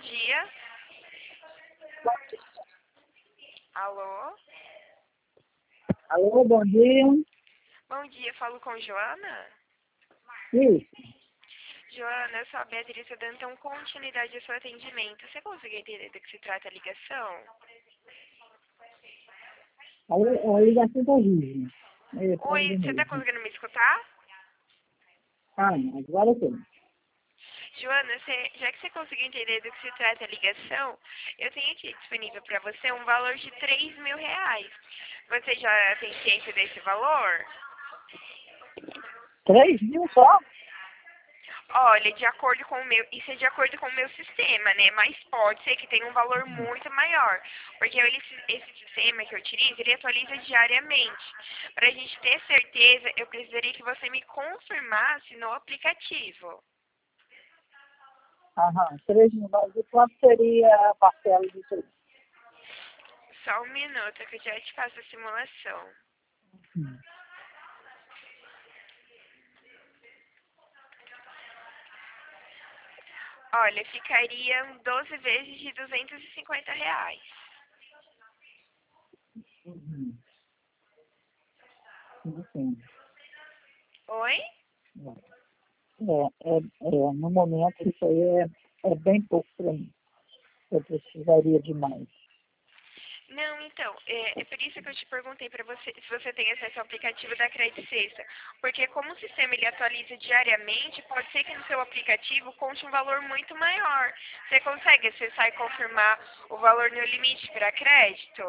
dia. Alô? Alô, bom dia. Bom dia, falo com Joana? Isso. Joana, eu sou a Beatriz, estou dando então continuidade ao seu atendimento. Você conseguiu entender do que se trata a ligação? A ligação tá viva. Oi, você está conseguindo me escutar? Agora sim. Joana, já que você conseguiu entender do que se trata a ligação, eu tenho aqui disponível para você um valor de R$ 3.000. Você já tem ciência desse valor? 3.000 só? Olha, de acordo com o meu, isso é de acordo com o meu sistema, né? Mas pode ser que tenha um valor muito maior, porque esse sistema que eu utilizo, ele atualiza diariamente. Para a gente ter certeza, eu precisaria que você me confirmasse no aplicativo. 3.000. Mas e quanto seria a parcela disso aí? Só um minuto que eu já te faço a simulação. Hum. Olha, ficariam 12 vezes de R$ 250. Uhum. Sim. Oi? No momento isso aí é bem pouco para mim. Eu precisaria de mais. Não, então, é por isso que eu te perguntei para você se você tem acesso ao aplicativo da Credit Sexta. Porque como o sistema ele atualiza diariamente, pode ser que no seu aplicativo conte um valor muito maior. Você consegue acessar e confirmar o valor no limite para crédito?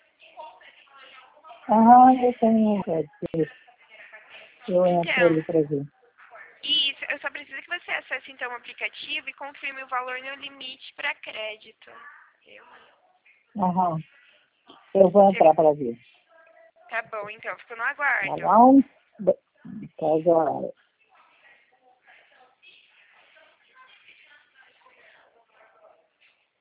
Eu tenho crédito. Eu entro Então, ali para ver. isso, eu só preciso que você acesse então o aplicativo e confirme o valor no limite para crédito. Eu- Aham. Eu vou entrar para ver. Tá bom, então, fico no Tá aguardo. bom? Tá, já.